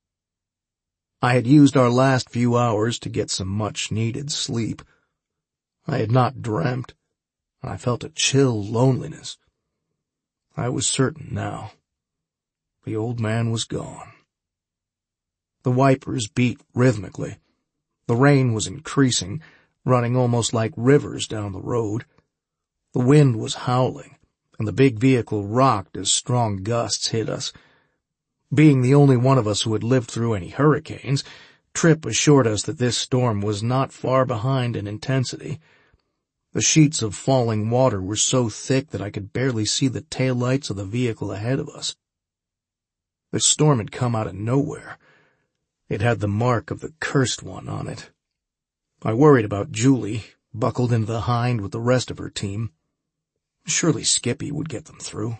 I had used our last few hours to get some much-needed sleep. I had not dreamt, and I felt a chill loneliness. I was certain now. The old man was gone. The wipers beat rhythmically. The rain was increasing, running almost like rivers down the road. The wind was howling, and the big vehicle rocked as strong gusts hit us. Being the only one of us who had lived through any hurricanes, Tripp assured us that this storm was not far behind in intensity. The sheets of falling water were so thick that I could barely see the taillights of the vehicle ahead of us. The storm had come out of nowhere. It had the mark of the Cursed One on it. I worried about Julie, buckled into the Hind with the rest of her team. Surely Skippy would get them through.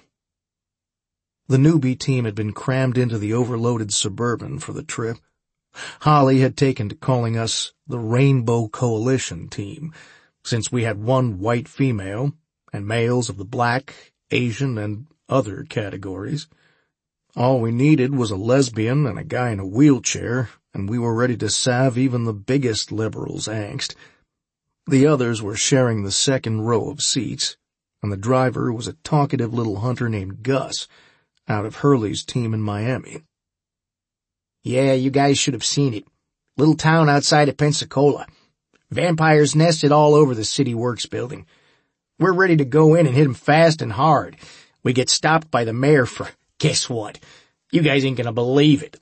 The newbie team had been crammed into the overloaded Suburban for the trip. Holly had taken to calling us the Rainbow Coalition team, since we had one white female and males of the black, Asian, and other categories. All we needed was a lesbian and a guy in a wheelchair, and we were ready to salve even the biggest liberals' angst. The others were sharing the second row of seats, and the driver was a talkative little hunter named Gus, out of Hurley's team in Miami. Yeah, you guys should have seen it. Little town outside of Pensacola. Vampires nested all over the City Works building. We're ready to go in and hit 'em fast and hard. We get stopped by the mayor for, guess what? You guys ain't gonna believe it.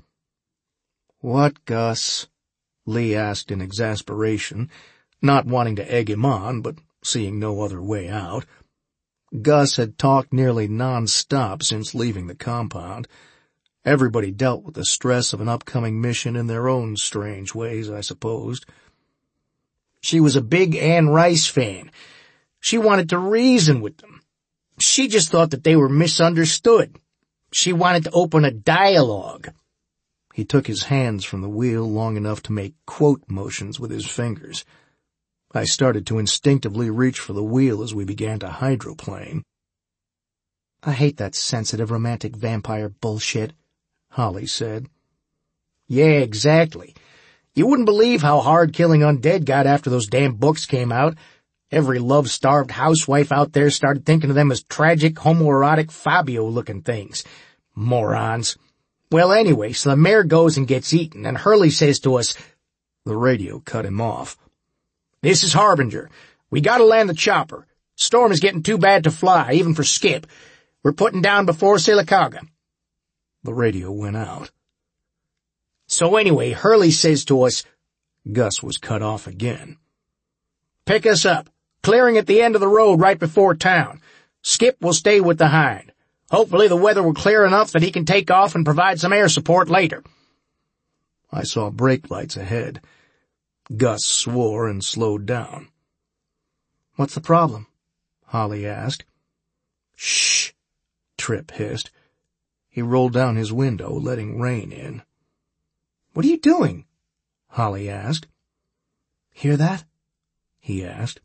What, Gus? Lee asked in exasperation, not wanting to egg him on, but seeing no other way out. Gus had talked nearly non-stop since leaving the compound. Everybody dealt with the stress of an upcoming mission in their own strange ways, I supposed. She was a big Anne Rice fan. She wanted to reason with them. She just thought that they were misunderstood. She wanted to open a dialogue. He took his hands from the wheel long enough to make quote motions with his fingers. I started to instinctively reach for the wheel as we began to hydroplane. I hate that sensitive romantic vampire bullshit, Holly said. Yeah, exactly. You wouldn't believe how hard killing undead got after those damn books came out. Every love-starved housewife out there started thinking of them as tragic, homoerotic Fabio-looking things. Morons. Well, anyway, so the mayor goes and gets eaten, and Hurley says to us— The radio cut him off. "This is Harbinger. We gotta land the chopper. Storm is getting too bad to fly, even for Skip. We're putting down before Sylacauga." The radio went out. So anyway, Hurley says to us— Gus was cut off again. "Pick us up. Clearing at the end of the road right before town. Skip will stay with the Hind. Hopefully the weather will clear enough that he can take off and provide some air support later." I saw brake lights ahead. Gus swore and slowed down. "What's the problem?" Holly asked. "Shh," Tripp hissed. He rolled down his window, letting rain in. "What are you doing?" Holly asked. "Hear that?" he asked.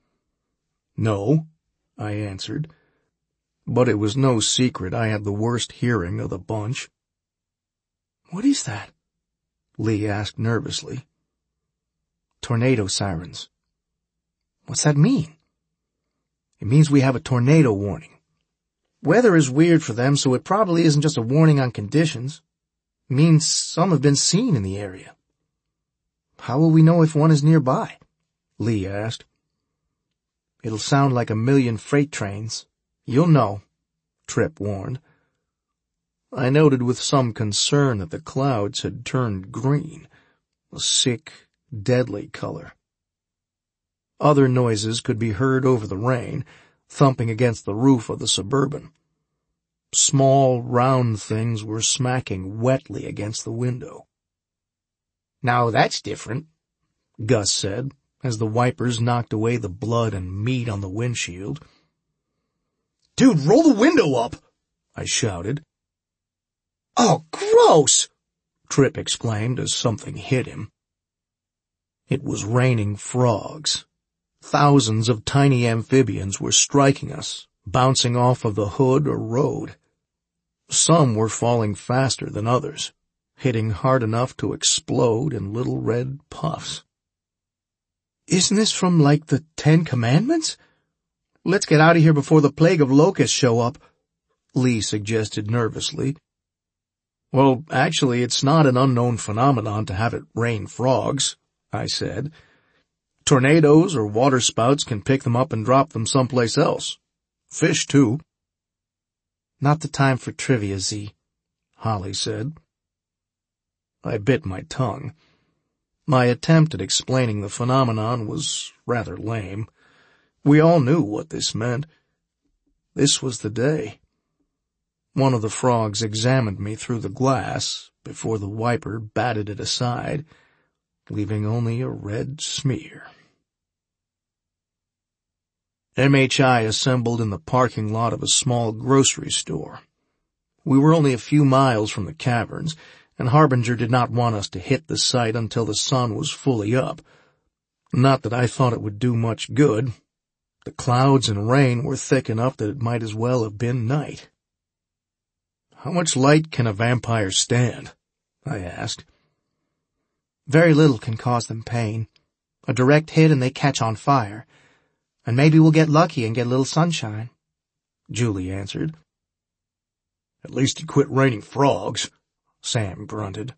"No," I answered. But it was no secret I had the worst hearing of the bunch. "What is that?" Lee asked nervously. "Tornado sirens." "What's that mean?" "It means we have a tornado warning. Weather is weird for them, so it probably isn't just a warning on conditions. It means some have been seen in the area." "How will we know if one is nearby?" Lee asked. "It'll sound like a million freight trains. You'll know," Tripp warned. I noted with some concern that the clouds had turned green, a sick, deadly color. Other noises could be heard over the rain, thumping against the roof of the Suburban. Small, round things were smacking wetly against the window. "Now that's different," Gus said, as the wipers knocked away the blood and meat on the windshield. "Dude, roll the window up!" I shouted. "Oh, gross!" Tripp exclaimed as something hit him. It was raining frogs. Thousands of tiny amphibians were striking us, bouncing off of the hood or road. Some were falling faster than others, hitting hard enough to explode in little red puffs. "Isn't this from, like, the Ten Commandments? Let's get out of here before the plague of locusts show up," Lee suggested nervously. "Well, actually, it's not an unknown phenomenon to have it rain frogs," I said. "Tornadoes or waterspouts can pick them up and drop them someplace else. Fish, too." "Not the time for trivia, Z," Holly said. I bit my tongue. My attempt at explaining the phenomenon was rather lame. We all knew what this meant. This was the day. One of the frogs examined me through the glass before the wiper batted it aside, leaving only a red smear. M H I assembled in the parking lot of a small grocery store. We were only a few miles from the caverns, and Harbinger did not want us to hit the site until the sun was fully up. Not that I thought it would do much good. The clouds and rain were thick enough that it might as well have been night. "How much light can a vampire stand?" I asked. "Very little can cause them pain. A direct hit and they catch on fire. And maybe we'll get lucky and get a little sunshine," Julie answered. "At least it quit raining frogs," Sam grunted.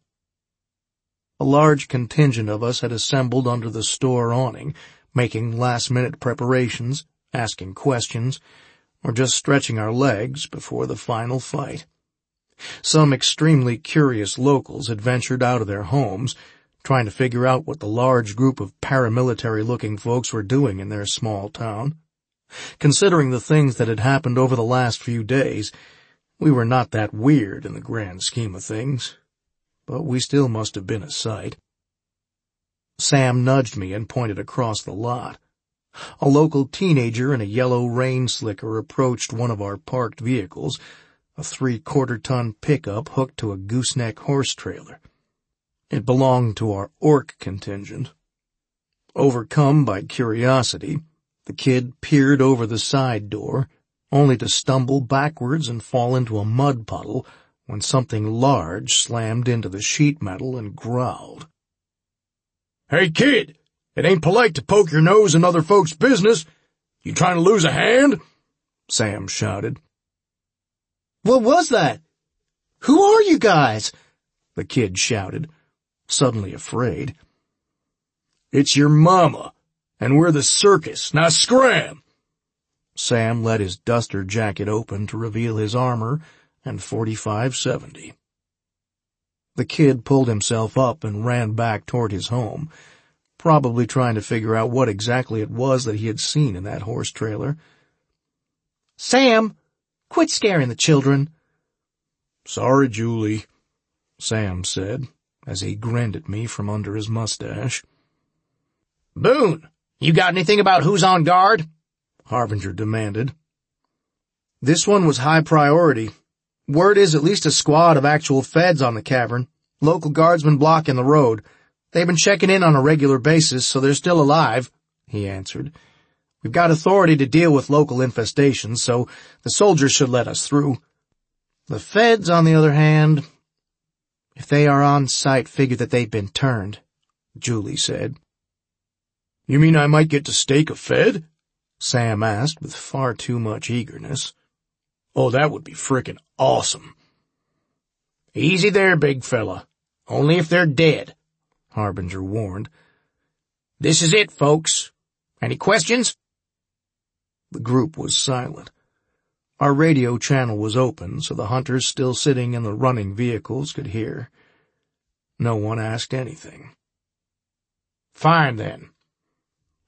A large contingent of us had assembled under the store awning, making last-minute preparations, asking questions, or just stretching our legs before the final fight. Some extremely curious locals had ventured out of their homes, trying to figure out what the large group of paramilitary-looking folks were doing in their small town. Considering the things that had happened over the last few days, we were not that weird in the grand scheme of things, but we still must have been a sight. Sam nudged me and pointed across the lot. A local teenager in a yellow rain slicker approached one of our parked vehicles, a three-quarter ton pickup hooked to a gooseneck horse trailer. It belonged to our orc contingent. Overcome by curiosity, the kid peered over the side door, only to stumble backwards and fall into a mud puddle when something large slammed into the sheet metal and growled. "Hey, kid! It ain't polite to poke your nose in other folks' business. You trying to lose a hand?" Sam shouted. "What was that? Who are you guys?" the kid shouted, suddenly afraid. "It's your mama, and we're the circus. Now scram!" Sam let his duster jacket open to reveal his armor and forty-five seventy. The kid pulled himself up and ran back toward his home, probably trying to figure out what exactly it was that he had seen in that horse trailer. "Sam, quit scaring the children." "Sorry, Julie," Sam said, as he grinned at me from under his mustache. "Boone, you got anything about who's on guard?" Harbinger demanded. "This one was high priority. Word is at least a squad of actual feds on the cavern. Local guardsmen blocking the road. They've been checking in on a regular basis, so they're still alive," he answered. "We've got authority to deal with local infestations, so the soldiers should let us through. The feds, on the other hand, if they are on site, figure that they've been turned," Julie said. "You mean I might get to stake a fed?" Sam asked with far too much eagerness. "Oh, that would be frickin' awesome." "Easy there, big fella. Only if they're dead," Harbinger warned. "This is it, folks. Any questions?" The group was silent. Our radio channel was open, so the hunters still sitting in the running vehicles could hear. No one asked anything. "Fine, then."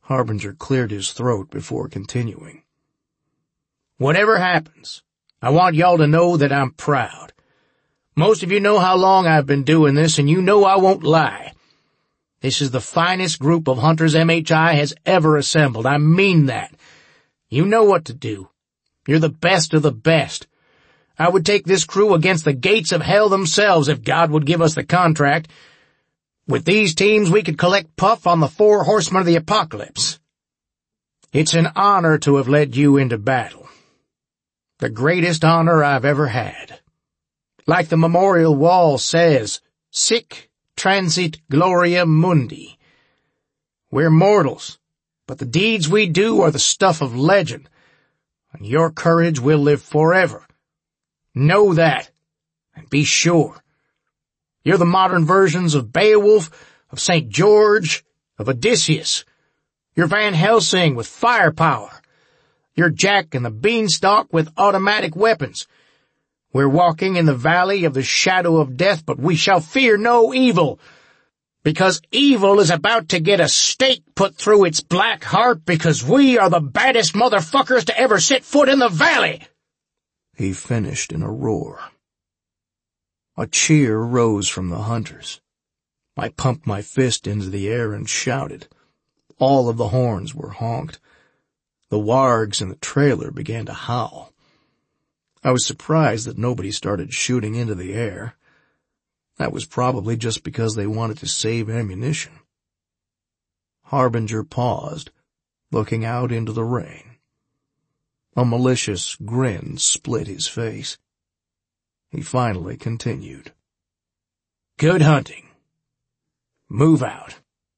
Harbinger cleared his throat before continuing. Whatever happens, I want y'all to know that I'm proud. Most of you know how long I've been doing this, and you know I won't lie. This is the finest group of hunters M H I has ever assembled. I mean that. You know what to do. You're the best of the best. I would take this crew against the gates of hell themselves if God would give us the contract. With these teams, we could collect Puff on the four horsemen of the apocalypse. It's an honor to have led you into battle. The greatest honor I've ever had. Like the memorial wall says, Sic transit gloria mundi. We're mortals, but the deeds we do are the stuff of legend, and your courage will live forever. Know that, and be sure. You're the modern versions of Beowulf, of Saint George, of Odysseus. You're Van Helsing with firepower. You're Jack and the Beanstalk with automatic weapons. We're walking in the valley of the shadow of death, but we shall fear no evil, because evil is about to get a stake put through its black heart because we are the baddest motherfuckers to ever set foot in the valley. He finished in a roar. A cheer rose from the hunters. I pumped my fist into the air and shouted. All of the horns were honked. The wargs in the trailer began to howl. I was surprised that nobody started shooting into the air. That was probably just because they wanted to save ammunition. Harbinger paused, looking out into the rain. A malicious grin split his face. He finally continued. Good hunting. Move out.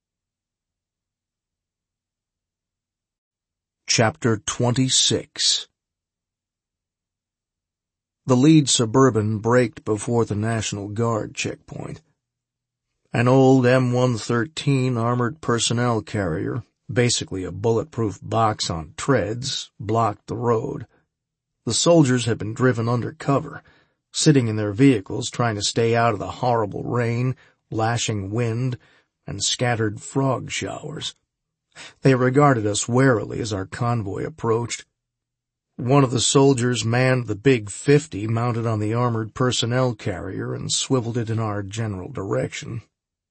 Chapter twenty-six. The lead Suburban braked before the National Guard checkpoint. An old M one thirteen armored personnel carrier, basically a bulletproof box on treads, blocked the road. The soldiers had been driven under cover, sitting in their vehicles trying to stay out of the horrible rain, lashing wind, and scattered frog showers. They regarded us warily as our convoy approached. One of the soldiers manned the big fifty mounted on the armored personnel carrier and swiveled it in our general direction.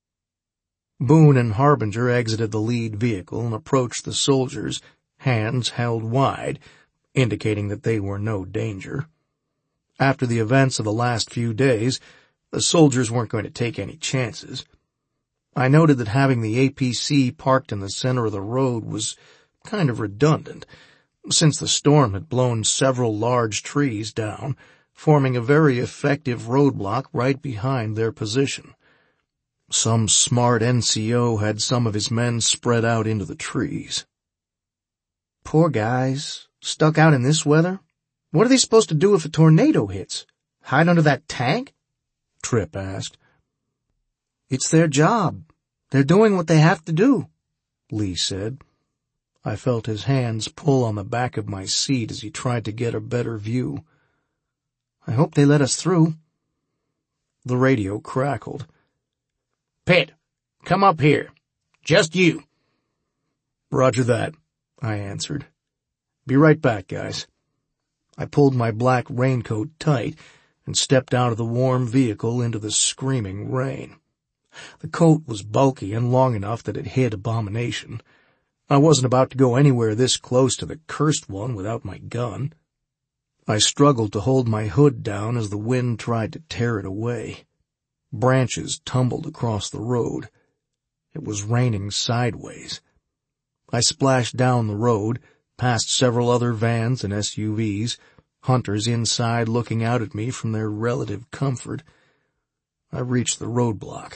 Boone and Harbinger exited the lead vehicle and approached the soldiers, hands held wide, indicating that they were no danger. After the events of the last few days, the soldiers weren't going to take any chances. I noted that having the A P C parked in the center of the road was kind of redundant, since the storm had blown several large trees down, forming a very effective roadblock right behind their position. Some smart N C O had some of his men spread out into the trees. Poor guys, stuck out in this weather? What are they supposed to do if a tornado hits? Hide under that tank? Tripp asked. It's their job. They're doing what they have to do, Lee said. I felt his hands pull on the back of my seat as he tried to get a better view. I hope they let us through. The radio crackled. Pitt, come up here. Just you. Roger that, I answered. Be right back, guys. I pulled my black raincoat tight and stepped out of the warm vehicle into the screaming rain. The coat was bulky and long enough that it hid Abomination. I wasn't about to go anywhere this close to the cursed one without my gun. I struggled to hold my hood down as the wind tried to tear it away. Branches tumbled across the road. It was raining sideways. I splashed down the road, past several other vans and S U Vs, hunters inside looking out at me from their relative comfort. I reached the roadblock.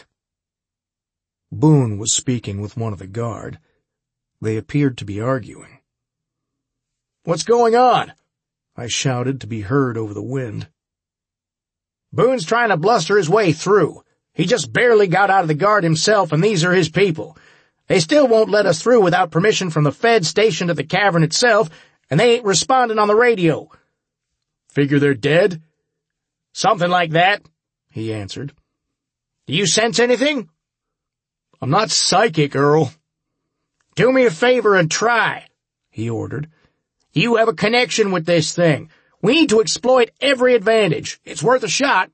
Boone was speaking with one of the guard. They appeared to be arguing. What's going on? I shouted to be heard over the wind. Boone's trying to bluster his way through. He just barely got out of the guard himself, and these are his people. They still won't let us through without permission from the Fed stationed at the cavern itself, and they ain't responding on the radio. Figure they're dead? Something like that, he answered. Do you sense anything? I'm not psychic, Earl. Do me a favor and try, he ordered. You have a connection with this thing. We need to exploit every advantage. It's worth a shot.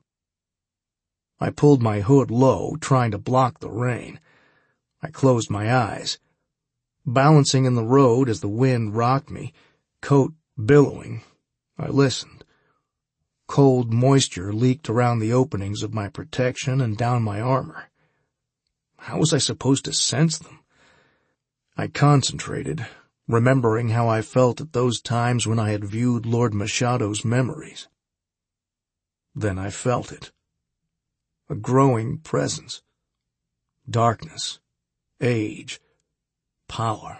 I pulled my hood low, trying to block the rain. I closed my eyes. Balancing in the road as the wind rocked me, coat billowing, I listened. Cold moisture leaked around the openings of my protection and down my armor. How was I supposed to sense them? I concentrated, remembering how I felt at those times when I had viewed Lord Machado's memories. Then I felt it. A growing presence. Darkness. Age. Power.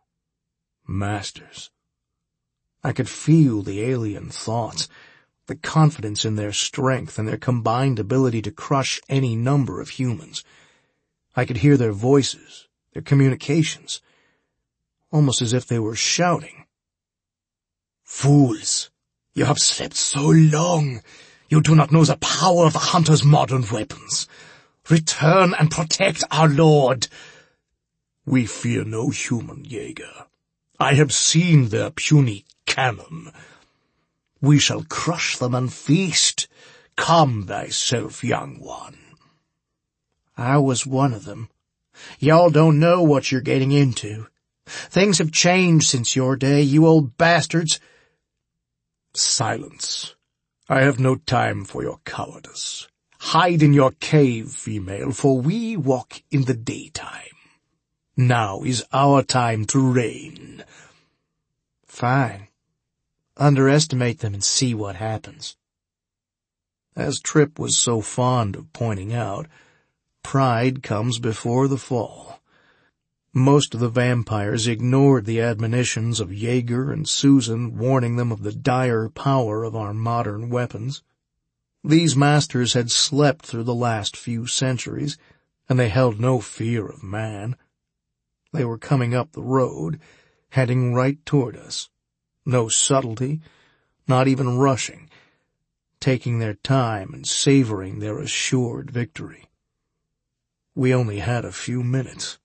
Masters. I could feel the alien thoughts, the confidence in their strength and their combined ability to crush any number of humans. I could hear their voices, their communications, almost as if they were shouting. Fools! You have slept so long. You do not know the power of a hunter's modern weapons. Return and protect our lord. We fear no human, Jaeger. I have seen their puny cannon. We shall crush them and feast. Calm thyself, young one. I was one of them. Y'all don't know what you're getting into. Things have changed since your day, you old bastards. Silence. I have no time for your cowardice. Hide in your cave, female, for we walk in the daytime. Now is our time to reign. Fine. Underestimate them and see what happens. As Tripp was so fond of pointing out, pride comes before the fall. Most of the vampires ignored the admonitions of Jaeger and Susan, warning them of the dire power of our modern weapons. These masters had slept through the last few centuries, and they held no fear of man. They were coming up the road, heading right toward us. No subtlety, not even rushing, taking their time and savoring their assured victory. We only had a few minutes.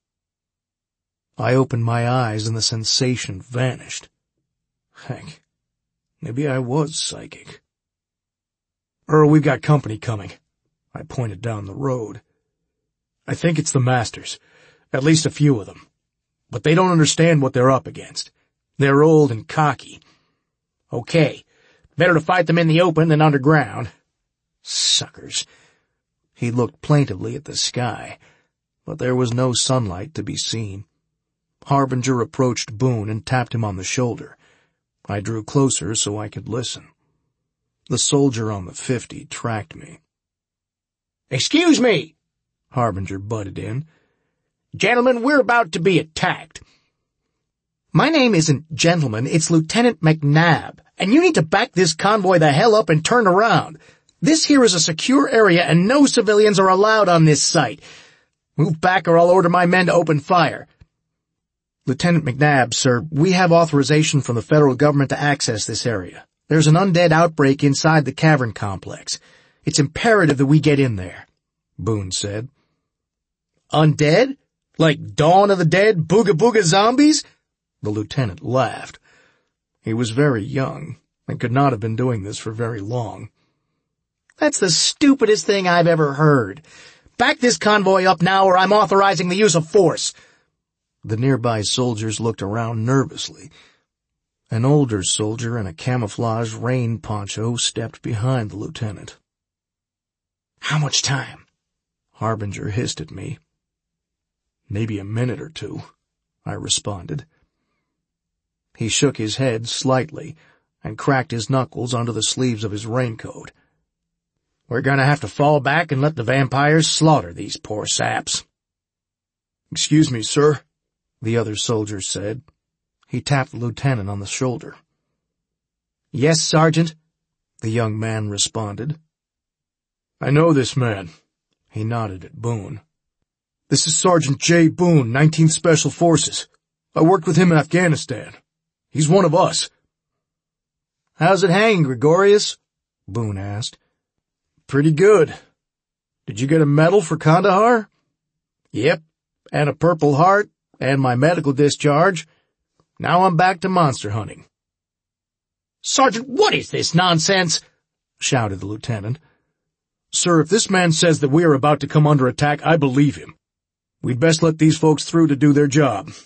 I opened my eyes and the sensation vanished. Heck, maybe I was psychic. Earl, we've got company coming. I pointed down the road. I think it's the masters, at least a few of them. But they don't understand what they're up against. They're old and cocky. Okay, better to fight them in the open than underground. Suckers. He looked plaintively at the sky, but there was no sunlight to be seen. Harbinger approached Boone and tapped him on the shoulder. I drew closer so I could listen. The soldier on the fifty tracked me. Excuse me, Harbinger butted in. Gentlemen, we're about to be attacked. My name isn't Gentleman, it's Lieutenant McNabb, and you need to back this convoy the hell up and turn around. This here is a secure area and no civilians are allowed on this site. Move back or I'll order my men to open fire. Lieutenant McNabb, sir, we have authorization from the federal government to access this area. There's an undead outbreak inside the cavern complex. It's imperative that we get in there, Boone said. Undead? Like Dawn of the Dead, Booga Booga zombies? The lieutenant laughed. He was very young and could not have been doing this for very long. That's the stupidest thing I've ever heard. Back this convoy up now or I'm authorizing the use of force. The nearby soldiers looked around nervously. An older soldier in a camouflage rain poncho stepped behind the lieutenant. How much time? Harbinger hissed at me. Maybe a minute or two, I responded. He shook his head slightly and cracked his knuckles onto the sleeves of his raincoat. We're gonna have to fall back and let the vampires slaughter these poor saps. Excuse me, sir, the other soldier said. He tapped the lieutenant on the shoulder. Yes, Sergeant, the young man responded. I know this man. He nodded at Boone. This is Sergeant J. Boone, nineteenth Special Forces. I worked with him in Afghanistan. He's one of us. How's it hanging, Gregorius? Boone asked. Pretty good. Did you get a medal for Kandahar? Yep, and a Purple Heart, and my medical discharge. Now I'm back to monster hunting." "Sergeant, what is this nonsense?" shouted the lieutenant. "Sir, if this man says that we are about to come under attack, I believe him. We'd best let these folks through to do their job.